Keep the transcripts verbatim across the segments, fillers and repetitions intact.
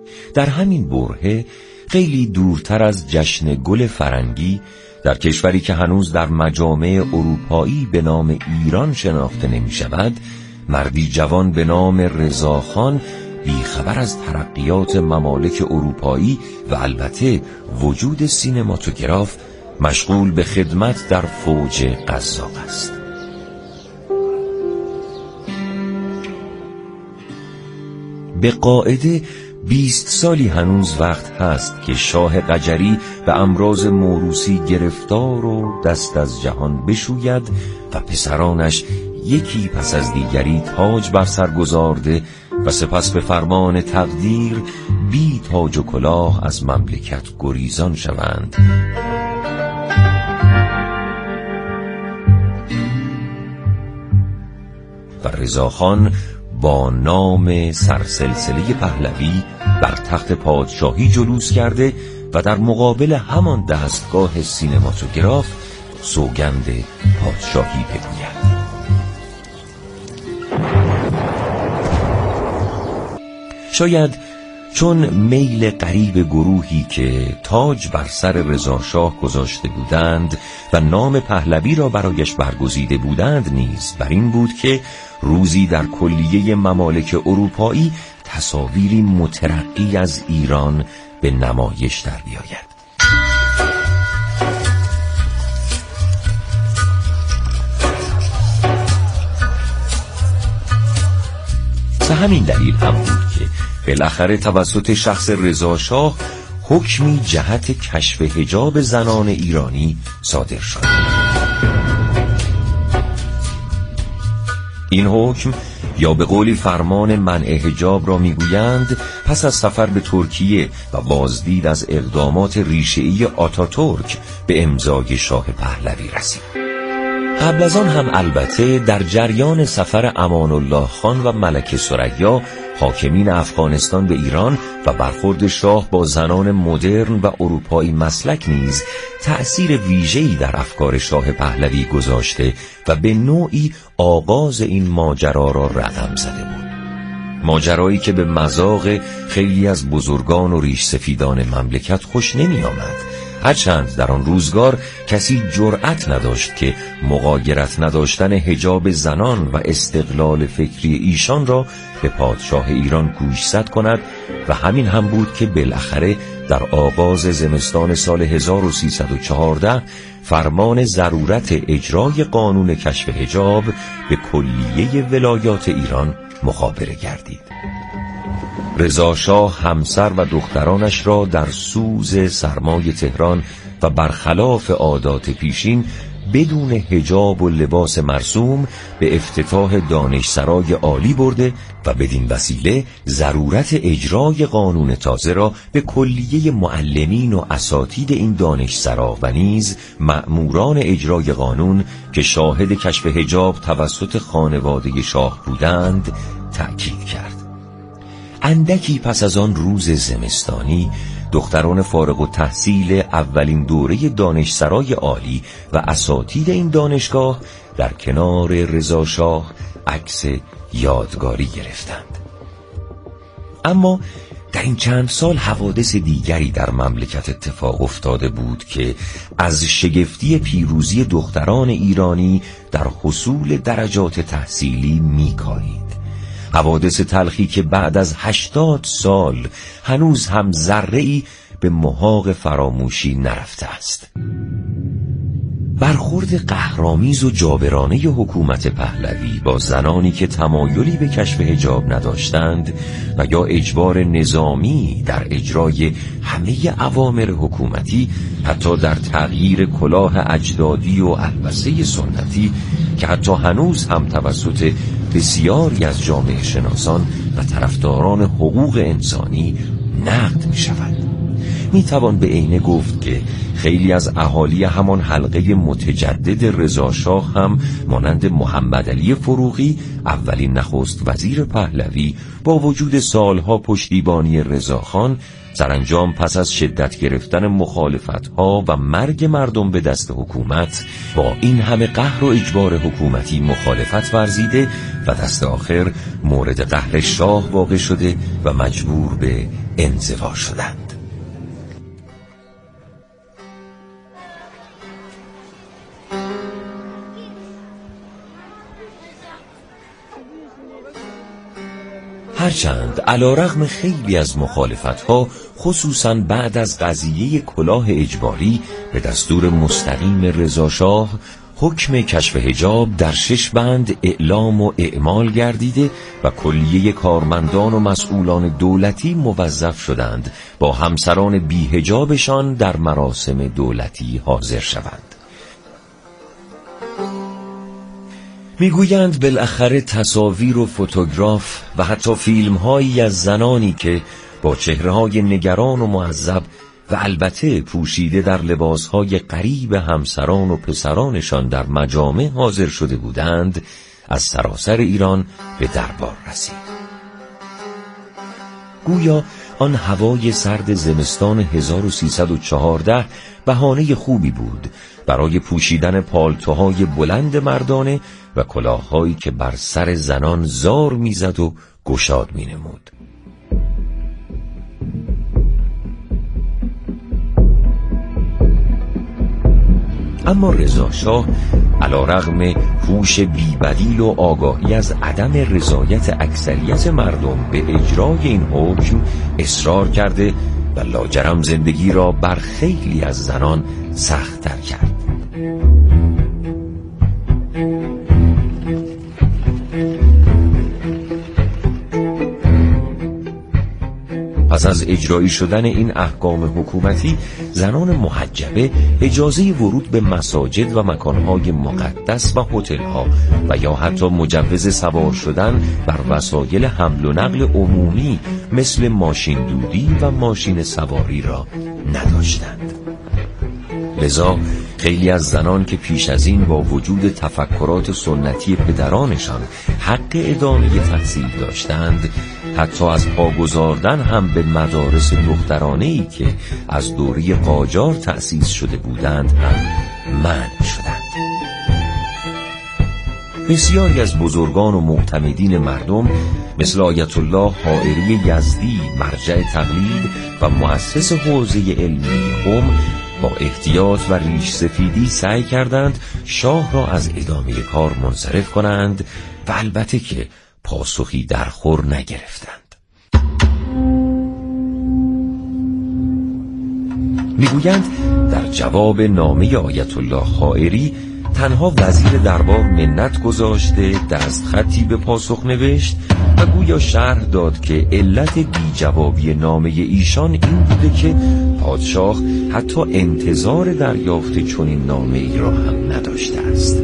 در همین برهه خیلی دورتر از جشن گل فرنگی، در کشوری که هنوز در مجامع اروپایی به نام ایران شناخته نمی شود، مردی جوان به نام رضاخان بیخبر از ترقیات ممالک اروپایی و البته وجود سینماتوگراف مشغول به خدمت در فوج قزاق است. به قاعده بیست سالی هنوز وقت هست که شاه قجری به امراض موروثی گرفتار و دست از جهان بشوید و پسرانش یکی پس از دیگری تاج بر سر گذارده و سپس به فرمان تقدیر بی تاج و کلاه از مملکت گریزان شوند. و رضاخان با نام سرسلسله پهلوی بر تخت پادشاهی جلوس کرده و در مقابل همان دستگاه سینماتوگراف سوگند پادشاهی بگوید. شاید چون میل قریب گروهی که تاج بر سر رضا شاه گذاشته بودند و نام پهلوی را برایش برگزیده بودند نیز بر این بود که روزی در کلیه ممالک اروپایی تصاویری مترقی از ایران به نمایش در بیاید. به همین دلیل هم بود که بالاخره توسط شخص رضا شاه حکمی جهت کشف حجاب زنان ایرانی صادر شد. این حکم یا به قولی فرمان منع حجاب را میگویند پس از سفر به ترکیه و بازدید از اقدامات ریشه‌ای آتاتورک به امضای شاه پهلوی رسید. قبل از آن هم البته در جریان سفر امان الله خان و ملکه ثریا حاکمین افغانستان به ایران و برخورد شاه با زنان مدرن و اروپایی مسلک نیز تأثیر ویژه‌ای در افکار شاه پهلوی گذاشته و به نوعی آغاز این ماجرا را رقم زده بود. ماجرایی که به مذاق خیلی از بزرگان و ریش سفیدان مملکت خوش نمی آمد، هرچند در آن روزگار کسی جرأت نداشت که مغایرت نداشتن حجاب زنان و استقلال فکری ایشان را به پادشاه ایران گوشزد کند و همین هم بود که بالاخره در آغاز زمستان سال هزار و سیصد و چهارده فرمان ضرورت اجرای قانون کشف حجاب به کلیه ولایات ایران مخابره گردید. رضا شاه همسر و دخترانش را در سوز سرمای تهران و برخلاف عادات پیشین بدون حجاب و لباس مرسوم به افتتاح دانشسرای عالی برده و بدین وسیله ضرورت اجرای قانون تازه را به کلیه معلمین و اساتید این دانشسرا و نیز مأموران اجرای قانون که شاهد کشف حجاب توسط خانواده شاه بودند تأکید کرد. اندکی پس از آن روز زمستانی دختران فارغ التحصیل اولین دوره دانشسرای عالی و اساتید این دانشگاه در کنار رضا شاه عکس یادگاری گرفتند. اما در این چند سال حوادث دیگری در مملکت اتفاق افتاده بود که از شگفتی پیروزی دختران ایرانی در حصول درجات تحصیلی میکاهید. حوادث تلخی که بعد از هشتاد سال هنوز هم ذره‌ای به محاق فراموشی نرفته است. برخورد قهرآمیز و جابرانه حکومت پهلوی با زنانی که تمایلی به کشف حجاب نداشتند و یا اجبار نظامی در اجرای همه اوامر حکومتی، حتی در تغییر کلاه اجدادی و البسه سنتی که حتی هنوز هم توسط بسیاری از جامعه شناسان و طرفداران حقوق انسانی نقد می شود. میتوان به عینه گفت که خیلی از اهالی همان حلقه متجدد رضاشاه هم مانند محمد علی فروغی، اولین نخست وزیر پهلوی، با وجود سالها پشتیبانی رضاخان، سرانجام پس از شدت گرفتن مخالفت‌ها و مرگ مردم به دست حکومت با این همه قهر و اجبار حکومتی مخالفت ورزیده و دست آخر مورد قهر شاه واقع شده و مجبور به انزوا شدند. هرچند علیرغم خیلی از مخالفت‌ها، خصوصاً بعد از قضیه کلاه اجباری، به دستور مستقیم رضاشاه حکم کشف حجاب در شش بند اعلام و اعمال گردیده و کلیه کارمندان و مسئولان دولتی موظف شدند با همسران بی حجابشان در مراسم دولتی حاضر شوند. میگویند بالاخره تصاویر و فوتوگراف و حتی فیلم هایی از زنانی که با چهره های نگران و معذب و البته پوشیده در لباس های غریب همسران و پسرانشان در مجامع حاضر شده بودند از سراسر ایران به دربار رسید. گویا آن هوای سرد زمستان هزار و سیصد و چهارده بهانه خوبی بود برای پوشیدن پالتوهای بلند مردانه و کلاههایی که بر سر زنان زار میزد و گشاد مینمود. اما رضاشاه علیرغم هوش بی‌بدیل و آگاهی از عدم رضایت اکثریت مردم به اجرای این حکم اصرار کرده و لاجرم زندگی را بر خیلی از زنان سخت‌تر کرد. پس از اجرایی شدن این احکام حکومتی، زنان محجبه اجازه ورود به مساجد و مکانهای مقدس و هتل‌ها و یا حتی مجوز سوار شدن بر وسایل حمل و نقل عمومی مثل ماشین دودی و ماشین سواری را نداشتند. لذا خیلی از زنان که پیش از این با وجود تفکرات سنتی پدرانشان حق ادامه تحصیل داشتند، حتی از پا گذاردن هم به مدارس دخترانه‌ای که از دوره قاجار تأسیس شده بودند هم منع شدند. بسیاری از بزرگان و معتمدین مردم مثل آیت الله حائری یزدی، مرجع تقلید و مؤسس حوزه علمی قم، با احتیاط و ریش سفیدی سعی کردند شاه را از ادامه کار منصرف کنند و البته که پاسخی در خور نگرفتند. میگویند در جواب نامه آیت الله حائری تنها وزیر دربار منت گذاشته دست خطی به پاسخ نوشت و گویا شرح داد که علت بی جوابی نامه ایشان این بوده که پادشاه حتی انتظار دریافت چنین نامه ای را هم نداشته است.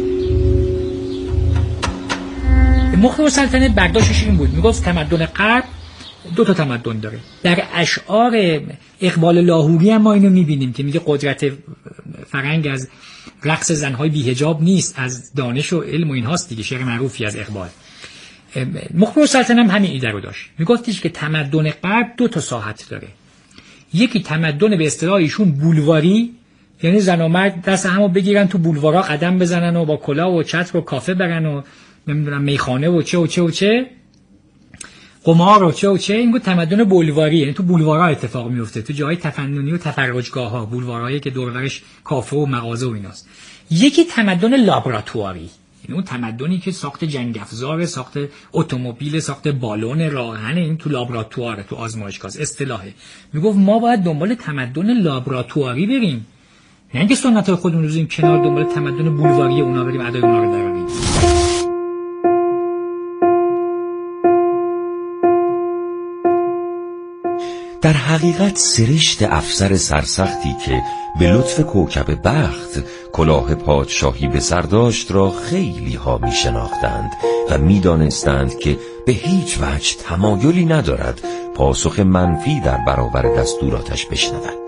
مخبر سلطنه برداشتش این بود، میگفت تمدن غرب دو تا تمدن داره. در اشعار اقبال لاهوری هم ما اینو میبینیم که میگه قدرت فرنگ از رقص زنهای بی‌حجاب نیست، از دانش و علم و اینهاست دیگه. شعر معروفی از اقبال. مخبر سلطنه هم همین ایده رو داشت، میگفتش که تمدن غرب دو تا ساحت داره. یکی تمدن به اصطلاح ایشون بولواری، یعنی زن و مرد دست همو بگیرن تو بولوارا قدم بزنن و با کلاه و چتر و کافه برن و نمیدونم میخانه و چه و چه و چه قمار و چه و چه. این بود تمدن بولواری، یعنی تو بولوارا اتفاق میفته، تو جای تفننی و تفرجگاه ها، بولوارایی که دور و برش کافه و مغازه و ایناست. یکی تمدن لابراتواری، یعنی اون تمدنی که ساخت جنگ افزار، ساخت اتومبیل، ساخت بالون، راهن، این تو لابراتواره، تو آزمایشگاه اصطلاحه. میگفت ما باید دنبال تمدن لابراتواری بریم، نه اینکه سنت خودمون رو بزنیم کنار، دنبال تمدن بولواری اونا بریم، ادای اونا رو دراریم. در حقیقت سرشت افسر سرسختی که به لطف کوکب بخت کلاه پادشاهی به سر داشت را خیلی ها می شناختند و می دانستند که به هیچ وجه تمایلی ندارد پاسخ منفی در برابر دستوراتش بشنود.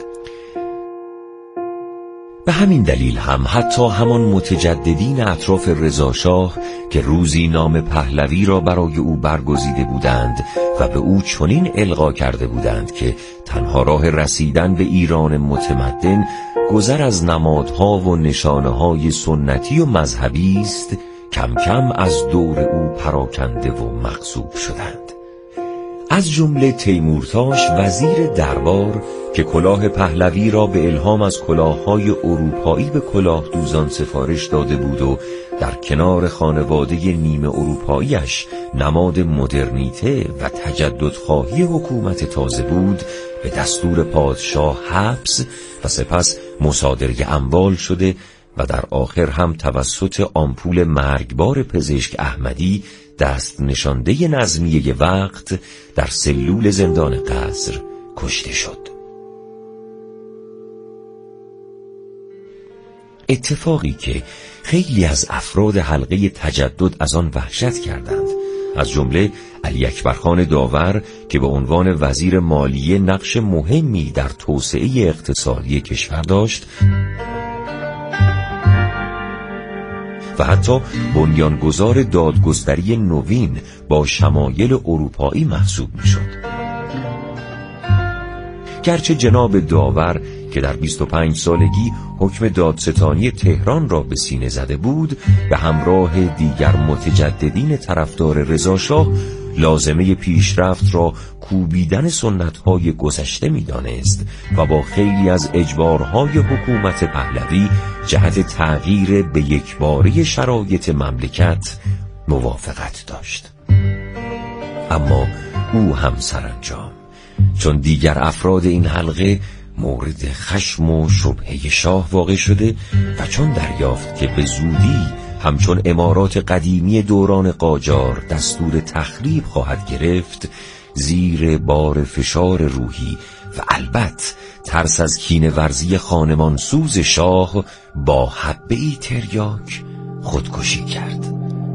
به همین دلیل هم حتی همان متجددین اطراف رضا شاه که روزی نام پهلوی را برای او برگزیده بودند و به او چنین القا کرده بودند که تنها راه رسیدن به ایران متمدن گذر از نمادها و نشانه‌های سنتی و مذهبی است، کم کم از دور او پراکنده و مغصوب شدند. از جمله تیمورتاش وزیر دربار که کلاه پهلوی را به الهام از کلاه‌های اروپایی به کلاه دوزان سفارش داده بود و در کنار خانواده نیمه اروپاییش نماد مدرنیته و تجددخواهی حکومت تازه بود، به دستور پادشاه حبس و سپس مصادره اموال شده و در آخر هم توسط آمپول مرگبار پزشک احمدی دست نشانده نظمیه وقت در سلول زندان قصر کشته شد. اتفاقی که خیلی از افراد حلقه تجدد از آن وحشت کردند، از جمله علی اکبرخان داور که به عنوان وزیر مالیه نقش مهمی در توسعه اقتصادی کشور داشت و حتی بنیانگذار دادگستری نوین با شمایل اروپایی محسوب می‌شد. گرچه جناب داور که در بیست و پنج سالگی حکم دادستانی تهران را به سینه زده بود، به همراه دیگر متجددین طرفدار رضا شاه لازمه پیشرفت را کوبیدن سنت‌های گذشته می‌دانست و با خیلی از اجبارهای حکومت پهلوی جهت تغییر به یکباره شرایط مملکت موافقت داشت. اما او هم سرانجام، چون دیگر افراد این حلقه مورد خشم و شبهه شاه واقع شده و چون دریافت که به زودی همچون امارات قدیمی دوران قاجار دستور تخریب خواهد گرفت، زیر بار فشار روحی و البته ترس از کینه‌ورزی خانمانسوز شاه با حبه‌ای تریاک خودکشی کرد.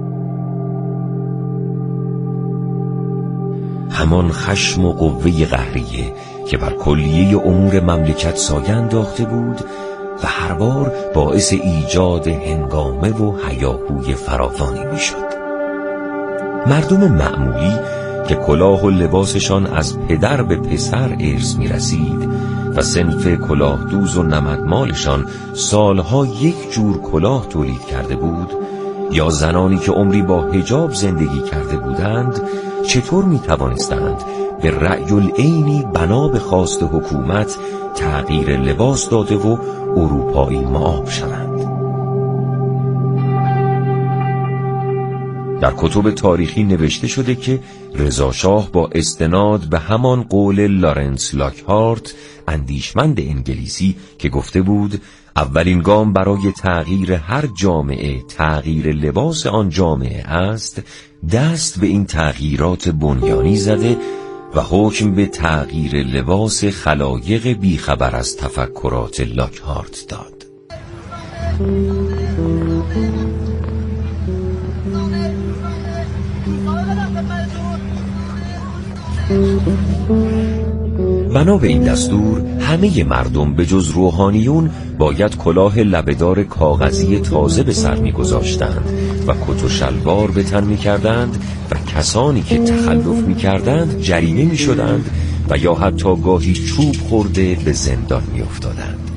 همان خشم و قوه قهریه که بر کلیه امور مملکت سایه انداخته بود و هر بار باعث ایجاد هنگامه و هیاهوی فراوانی میشد. مردم معمولی که کلاه و لباسشان از پدر به پسر ارث می رسید و صنف کلاه دوز و نمدمالشان سالها یک جور کلاه تولید کرده بود، یا زنانی که عمری با حجاب زندگی کرده بودند، چطور می توانستند به رأی العینی بنا به خواست حکومت تغییر لباس داده و اروپایی مآب شوند؟ در کتب تاریخی نوشته شده که رضا شاه با استناد به همان قول لارنس لاکهارت، اندیشمند انگلیسی، که گفته بود اولین گام برای تغییر هر جامعه تغییر لباس آن جامعه است، دست به این تغییرات بنیانی زده و حکم به تغییر لباس خلایق بیخبر از تفکرات لاکهارت داد. بنا به این دستور همه مردم به جز روحانیون باید کلاه لبهدار کاغذی تازه به سر می‌گذاشتند و کت و شلوار به تن می‌کردند و کسانی که تخلف می‌کردند جریمه می‌شدند و یا حتی گاهی چوب خورده به زندان می‌افتادند.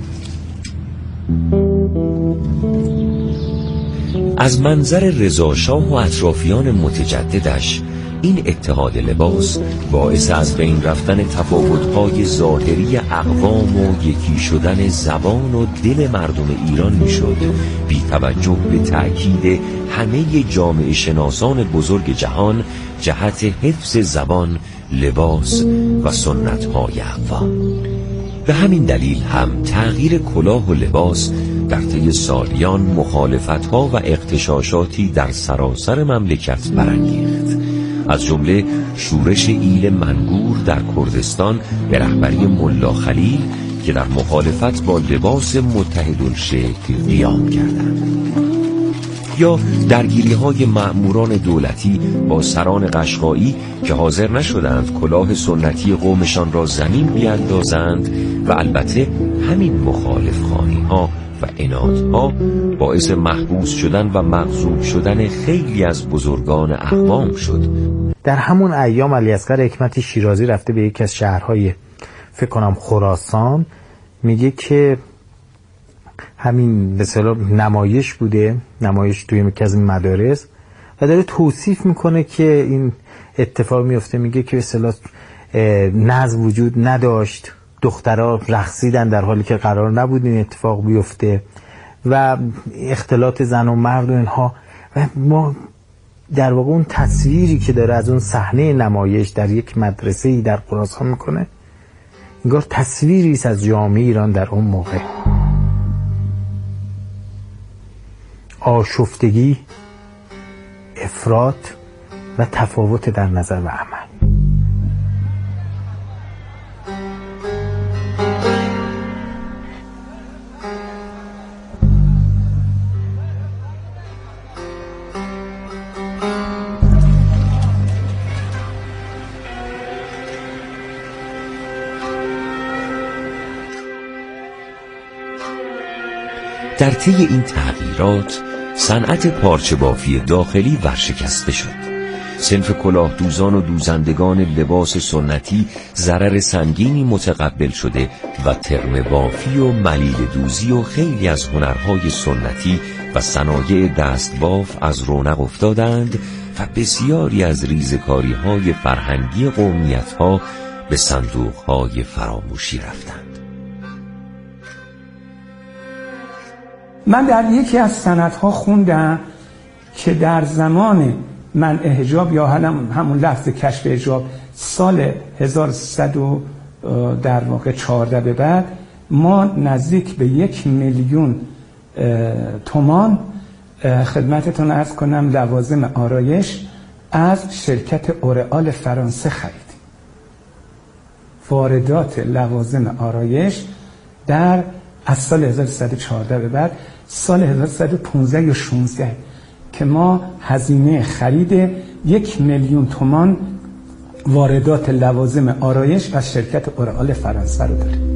از منظر رضا شاه و اطرافیان متجددش این اتحاد لباس باعث از بین رفتن تفاوت‌های ظاهری اقوام و یکی شدن زبان و دل مردم ایران میشد، بی توجه به تأکید همه جامعه شناسان بزرگ جهان جهت حفظ زبان، لباس و سنت‌های اقوام. به همین دلیل هم تغییر کلاه و لباس در طی سالیان مخالفت‌ها و اغتشاشاتی در سراسر مملکت برانگیخت. از جمله شورش ایل منگور در کردستان به رهبری ملا خلیل که در مخالفت با لباس متحدالشکل قیام کردند. یا درگیری های مأموران دولتی با سران قشقایی که حاضر نشدند کلاه سنتی قومشان را زمین بیاندازند و البته همین مخالف خانی ها و عنادها باعث محبوس شدن و مغضوب شدن خیلی از بزرگان اقوام شد. در همون ایام علیاصغر حکمت شیرازی رفته به یکی از شهرهای فکر کنم خراسان، میگه که همین به اصطلاح نمایش بوده، نمایش توی یکی از مدارس، و داره توصیف میکنه که این اتفاق میفته. میگه که به اصطلاح نظم وجود نداشت، دخترها رقصیدن در حالی که قرار نبود این اتفاق بیفته و اختلاط زن و مرد و اینها. و ما در واقع اون تصویری که داره از اون صحنه نمایش در یک مدرسه‌ای در خراسان میکنه، انگار تصویری است از جامعه ایران در اون موقع. آشفتگی، افراط و تفاوت در نظر و عمل. در طی این تغییرات صنعت پارچه بافی داخلی ورشکسته شد. صنف کلاه دوزان و دوزندگان لباس سنتی ضرر سنگینی متقبل شده و ترم بافی و ملیل دوزی و خیلی از هنرهای سنتی و صنایع دست باف از رونق افتادند و بسیاری از ریزکاری‌های فرهنگی قومیت‌ها به صندوق‌های فراموشی رفتند. من در یکی از سندها خوندم که در زمان منع حجاب یا همون لفظ کشف حجاب سال هزار و سیصد در واقع چهارده به بعد ما نزدیک به یک میلیون تومان خدمتتون عرض کنم لوازم آرایش از شرکت اورئال فرانسه خریدیم. واردات لوازم آرایش در از سال هزار و سیصد و چهارده به بعد سال هزار و سیصد و پانزده یا شانزده که ما هزینه خرید یک میلیون تومان واردات لوازم آرایش از شرکت اورئال فرانسه رو داریم.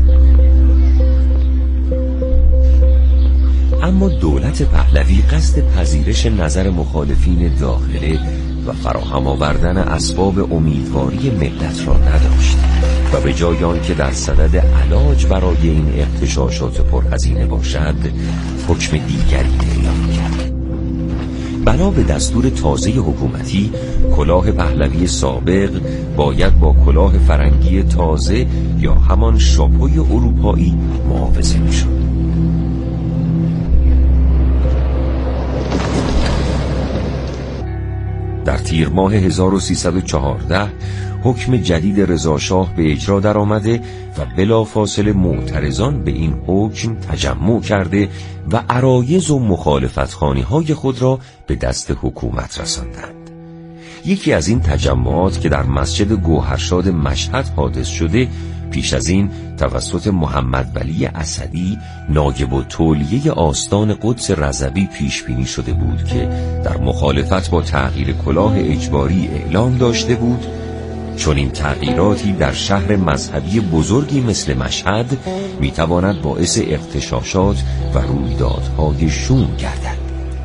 اما دولت پهلوی قصد پذیرش نظر مخالفین داخله و فراهم آوردن اسباب امیدواری ملت را نداشت و به جای آن که در صدد علاج برای این اغتشاشات پرهزینه باشد، حکم دیگری اعلام کرد. بنا به دستور تازه حکومتی، کلاه پهلوی سابق باید با کلاه فرنگی تازه یا همان شاپوی اروپایی معاوضه می‌شد. در تیر ماه هزار و سیصد و چهارده حکم جدید رضاشاه به اجرا در آمده و بلافاصله معترضان به این حکم تجمع کرده و عرایض و مخالفتخوانی های خود را به دست حکومت رساندند. یکی از این تجمعات که در مسجد گوهرشاد مشهد حادث شده، پیش از این توسط محمد ولی اسدی نایب التولیه آستان قدس رضوی پیش بینی شده بود که در مخالفت با تغییر کلاه اجباری اعلام داشته بود چون این تغییراتی در شهر مذهبی بزرگی مثل مشهد میتواند باعث اغتشاشات و رویدادهای شوم گردد.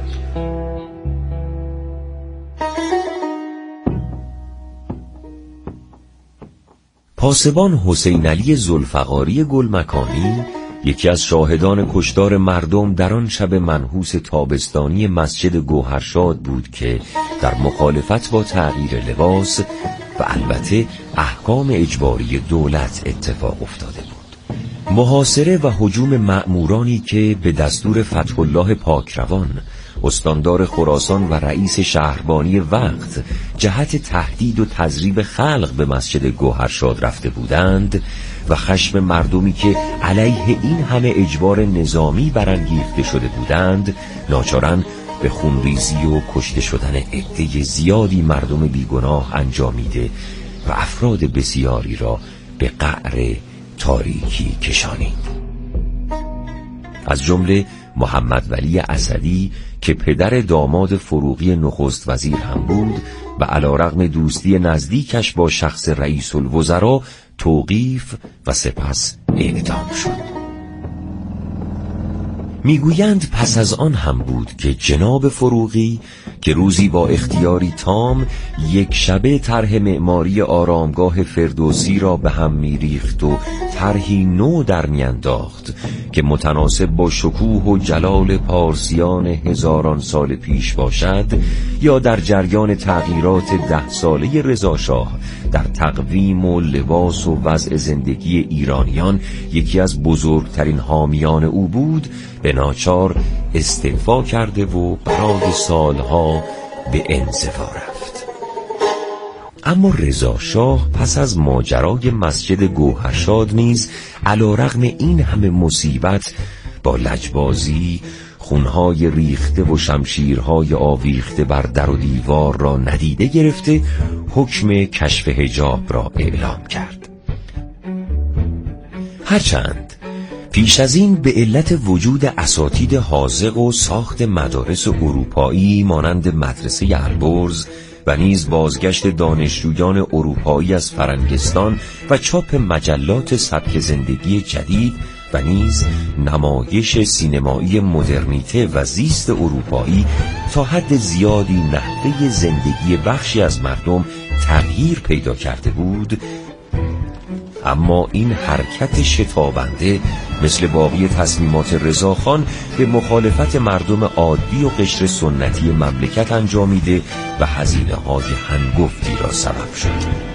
پاسبان حسین علی ذوالفقاری گلمکانی، یکی از شاهدان کشتار مردم در آن شب منحوس تابستانی مسجد گوهرشاد بود که در مخالفت با تغییر لباس و البته احکام اجباری دولت اتفاق افتاده بود. محاصره و هجوم مأمورانی که به دستور فتح الله پاکروان، استاندار خراسان و رئیس شهربانی وقت، جهت تهدید و تضریب خلق به مسجد گوهرشاد رفته بودند و خشم مردمی که علیه این همه اجبار نظامی برانگیخته شده بودند، ناچارن به خونریزی و کشته شدن عده زیادی مردم بیگناه انجامیده و افراد بسیاری را به قعر تاریکی کشانید. از جمله محمد ولی اسدی که پدر داماد فروغی نخست وزیر هم بود و علیرغم دوستی نزدیکش با شخص رئیس الوزراء توقیف و سپس اعدام شد. میگویند پس از آن هم بود که جناب فروغی که روزی با اختیاری تام یک شبه طرح معماری آرامگاه فردوسی را به هم میریخت و طرحی نو در میانداخت که متناسب با شکوه و جلال پارسیان هزاران سال پیش باشد، یا در جریان تغییرات ده ساله رضا شاه در تقویم و لباس و وضع زندگی ایرانیان یکی از بزرگترین حامیان او بود، به ناچار استعفا کرده و برای سالها به انزوا رفت. اما رضا شاه پس از ماجرای مسجد گوهرشاد نیز علیرغم این همه مصیبت با لجبازی خونهای ریخته و شمشیرهای آویخته بر در و دیوار را ندیده گرفته حکم کشف حجاب را اعلام کرد. هرچند پیش از این به علت وجود اساتید حاذق و ساخت مدارس اروپایی مانند مدرسه البرز و نیز بازگشت دانشجویان اروپایی از فرنگستان و چاپ مجلات سبک زندگی جدید و نیز نمایش سینمایی مدرنیته و زیست اروپایی تا حد زیادی نحوه زندگی بخشی از مردم تغییر پیدا کرده بود، اما این حرکت شتابنده مثل باقی تصمیمات رضاخان به مخالفت مردم عادی و قشر سنتی مملکت انجامیده و هزینه های هنگفتی را سبب شد.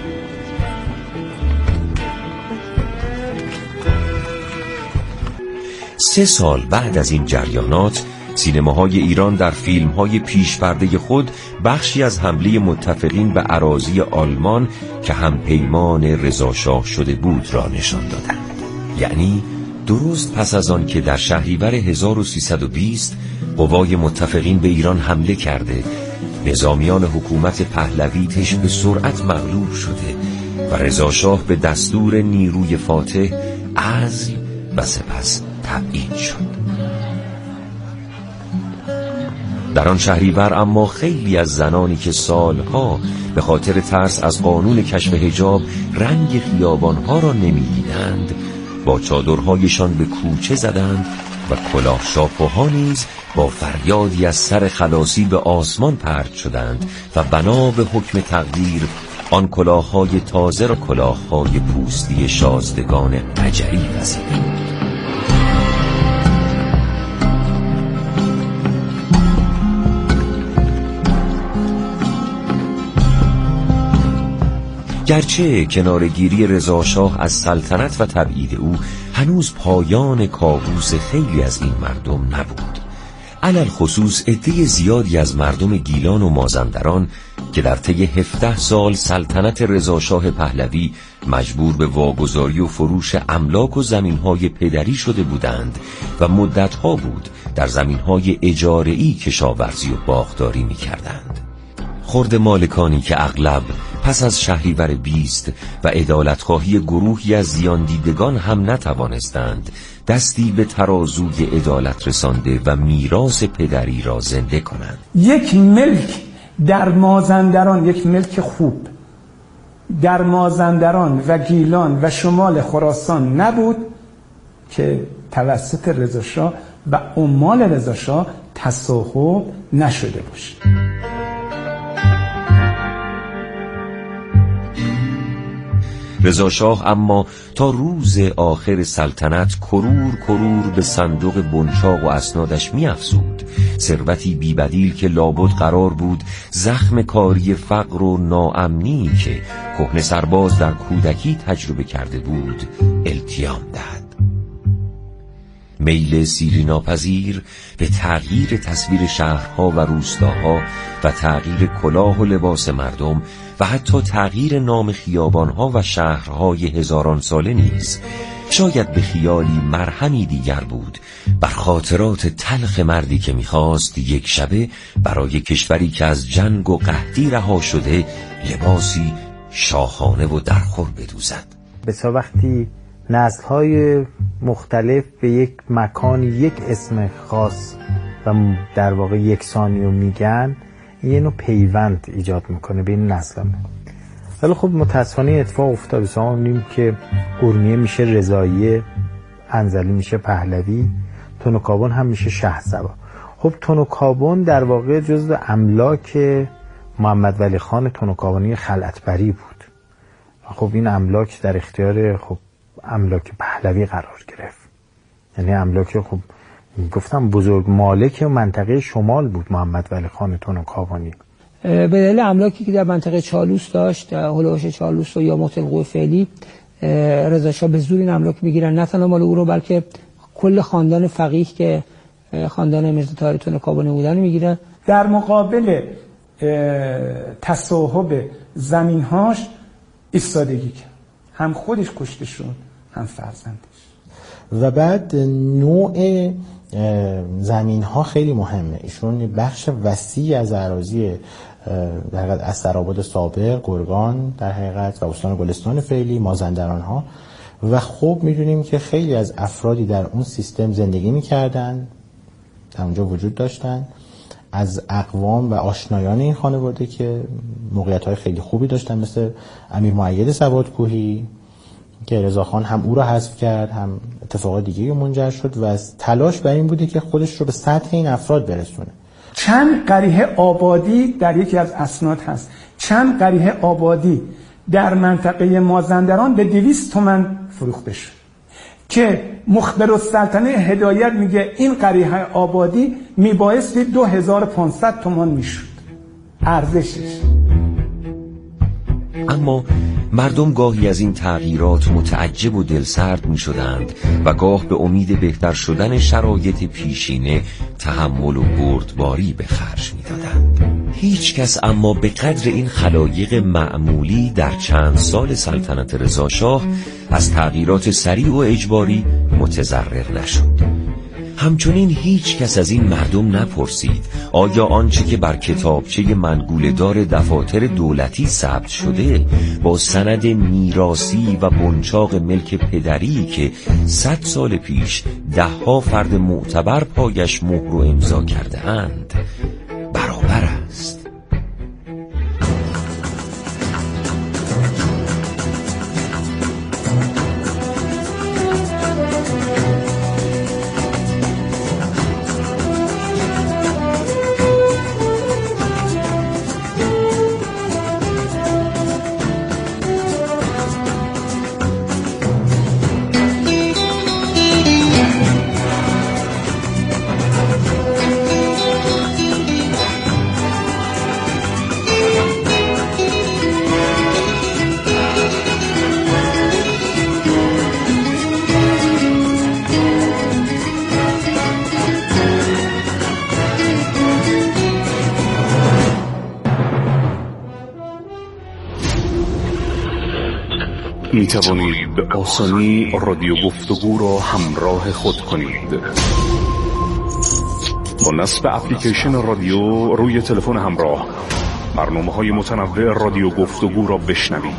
سه سال بعد از این جریانات سینماهای ایران در فیلمهای پیش پرده خود بخشی از حمله متفقین به اراضی آلمان که هم پیمان رضا شاه شده بود را نشان دادند. یعنی درست پس از آن که در شهریور هزار و سیصد و بیست قوای متفقین به ایران حمله کرده، نظامیان حکومت پهلوی به سرعت مغلوب شده و رضا شاه به دستور نیروی فاتح عزل و سپس تبعید شد. در آن شهریور اما خیلی از زنانی که سالها به خاطر ترس از قانون کشف حجاب رنگ خیابانها را نمی‌دیدند، با چادرهایشان به کوچه زدند و کلاه شاپوها نیز با فریادی از سر خلاصی به آسمان پرت شدند و بنا به حکم تقدیر آن کلاه‌های تازه را کلاه‌های پوستی شازدگان قجری وزیدند. گرچه کنارگیری رضا شاه از سلطنت و تبعید او هنوز پایان کابوس خیلی از این مردم نبود، علل خصوص عده زیادی از مردم گیلان و مازندران که در طی هفده سال سلطنت رضا شاه پهلوی مجبور به واگذاری و فروش املاک و زمینهای پدری شده بودند و مدتها بود در زمینهای اجاره‌ای کشاورزی و باغداری می کردند. خرد مالکانی که اغلب پس از شهریور بیست و عدالتخواهی گروهی از زیان دیدگان هم نتوانستند دستی به ترازوی عدالت رسانده و میراث پدری را زنده کنند. یک ملک در مازندران، یک ملک خوب در مازندران و گیلان و شمال خراسان نبود که توسط رضا شاه و عمال رضا شاه تصاحب نشده باشه. رضا شاه اما تا روز آخر سلطنت کرور کرور به صندوق بنچاق و اسنادش می افزود، ثروتی بیبدیل که لابد قرار بود زخم کاری فقر و ناامنی که کهنه سرباز در کودکی تجربه کرده بود التیام دهد. میل سیری ناپذیر به تغییر تصویر شهرها و روستاها و تغییر کلاه و لباس مردم و حتی تغییر نام خیابانها و شهرهای هزاران ساله نیز شاید به خیالی مرهمی دیگر بود بر خاطرات تلخ مردی که می‌خواست یک شبه برای کشوری که از جنگ و قحطی رها شده لباسی شاهانه و درخور بدوزد. بسیار وقتی نسل‌های مختلف به یک مکان یک اسم خاص و در واقع یکسانی رو میگن، یه نوع پیوند ایجاد میکنه بین نسل‌ها. ولی خب متاسفانه اتفاق افتاد. شما می‌بینیم که اورمیه میشه رضایی، انزلی میشه پهلوی، تونوکابون هم میشه شهسوار. خب تونوکابون در واقع جزو املاک محمد ولی خان تونوکابونی خلعتبری بود. خب این املاک در اختیار خب املاک پهلوی قرار گرفت. یعنی املاک خب گفتم بزرگ مالک منطقه شمال بود محمد ولی خان تونوکابونی. به دلیل املاکی که در منطقه چالوس داشت، هولوش چالوس و یا مطلقو فعلی، رضا شاه به زور این املاک میگیرن، نه تنها مال او رو بلکه کل خاندان فقیه که خاندان میرزا طاهر تونوکابونی بودن میگیرن. در مقابل تصاحب زمینهاش ایستادگی کرد، هم خودش کشته شد هم فرزندش. و بعد نوع زمین ها خیلی مهمه. ایشون بخش وسیع از اراضی در حقیقت استرآباد سابق، گرگان در حقیقت و استان گلستان فعلی، مازندران ها، و خب میدونیم که خیلی از افرادی در اون سیستم زندگی میکردن، در اونجا وجود داشتن، از اقوام و آشنایان این خانواده که موقعیت های خیلی خوبی داشتن، مثل امیر مؤید سوادکوهی که رضاخان هم او را حذف کرد، هم اتفاقات دیگه رو منجر شد و از تلاش بر این بوده که خودش رو به سطح این افراد برسونه. چند قریه آبادی در یکی از اسناد هست، چند قریه آبادی در منطقه مازندران به دویست تومن فروخته شد که مخبرالسلطنه هدایت میگه این قریه آبادی میبایستی دو هزار و پانصد تومان میشد ارزشش. اما مردم گاهی از این تغییرات متعجب و دلسرد می شدند و گاه به امید بهتر شدن شرایط پیشینه تحمل و بردباری به خرج می دادند. هیچ کس اما به قدر این خلایق معمولی در چند سال سلطنت رضا شاه از تغییرات سریع و اجباری متضرر نشد. همچنین هیچ کس از این مردم نپرسید آیا آنچه که بر کتابچه منگوله‌دار دفاتر دولتی ثبت شده با سند میراثی و بنچاق ملک پدری که صد سال پیش ده ها فرد معتبر پایش مهر و امضا کرده اند برابر است. می توانید به آسانی رادیو گفتگو را همراه خود کنید. با نصب اپلیکیشن رادیو روی تلفن همراه برنامه‌های متنوع رادیو گفتگو را بشنوید.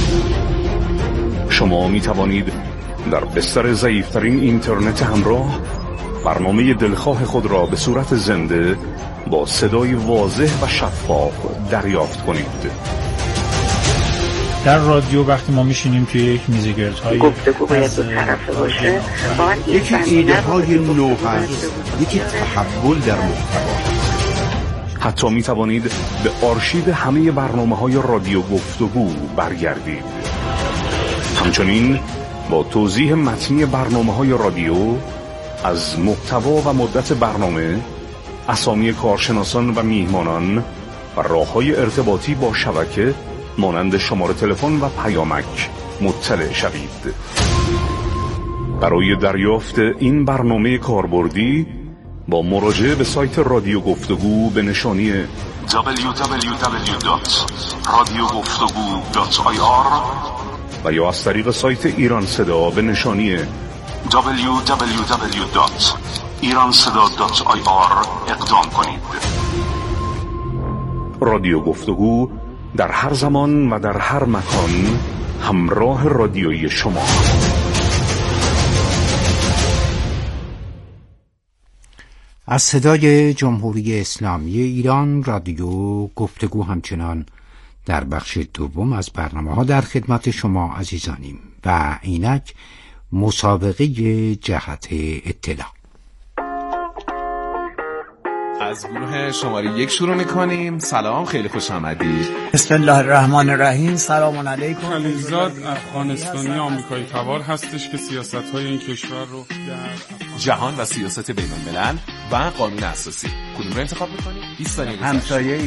شما می توانید در بستر ضعیف‌ترین اینترنت همراه برنامه دلخواه خود را به صورت زنده با صدای واضح و شفاف دریافت کنید. در رادیو وقتی ما میشینیم توی یک میزگردهای گفتگو باید دو طرفه باشه، یکی ایده های نو هست، یکی تحول در محتوا. حتی می توانید به آرشیو همه برنامه‌های رادیو گفتگو برگردید. همچنین با توضیح متنی برنامه‌های رادیو از محتوا و مدت برنامه، اسامی کارشناسان و میهمانان و راه‌های ارتباطی با شبکه مانند شماره تلفن و پیامک مطلع شوید. برای دریافت این برنامه کاربردی با مراجعه به سایت رادیو گفتگو به نشانی دبلیو دبلیو دبلیو دات رادیو گفتگو دات آی آر و یا از طریق سایت ایران صدا به نشانی دبلیو دبلیو دبلیو دات ایران صدا دات آی آر اقدام کنید. رادیو گفتگو در هر زمان و در هر مکان همراه رادیویی شما. از صدای جمهوری اسلامی ایران رادیو گفتگو همچنان در بخش دوم از برنامه ها در خدمت شما عزیزانیم و اینک مسابقه جهت اطلاع. از گروه شماره یک شروع میکنیم. سلام، خیلی خوش آمدید. بسم الله الرحمن الرحیم. سلام علیکم. خلیزاد افغانستانی آمریکایی تبار هستش که سیاست‌های این کشور رو در جهان و سیاست بین الملل و قانون اساسی کدوم رو انتخاب میکنید؟ بیست ثانیه. همسایه